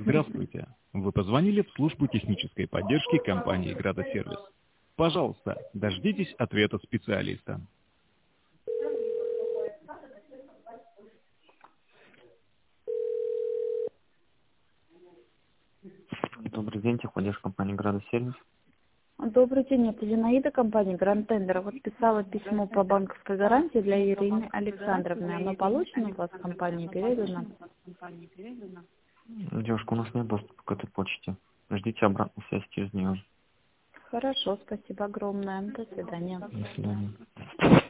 Здравствуйте. Вы позвонили в службу технической поддержки компании «Градосервис». Пожалуйста, дождитесь ответа специалиста. Добрый день, техподдержка компании «Градосервис». Добрый день, это Зинаида, компания «Гранд Тендер». Вот писала письмо по банковской гарантии для Ирины Александровны. Оно получено у вас в компании, передано? Девушка, у нас нет доступа к этой почте. Ждите обратной связи через нее. Хорошо, спасибо огромное. До свидания. До свидания.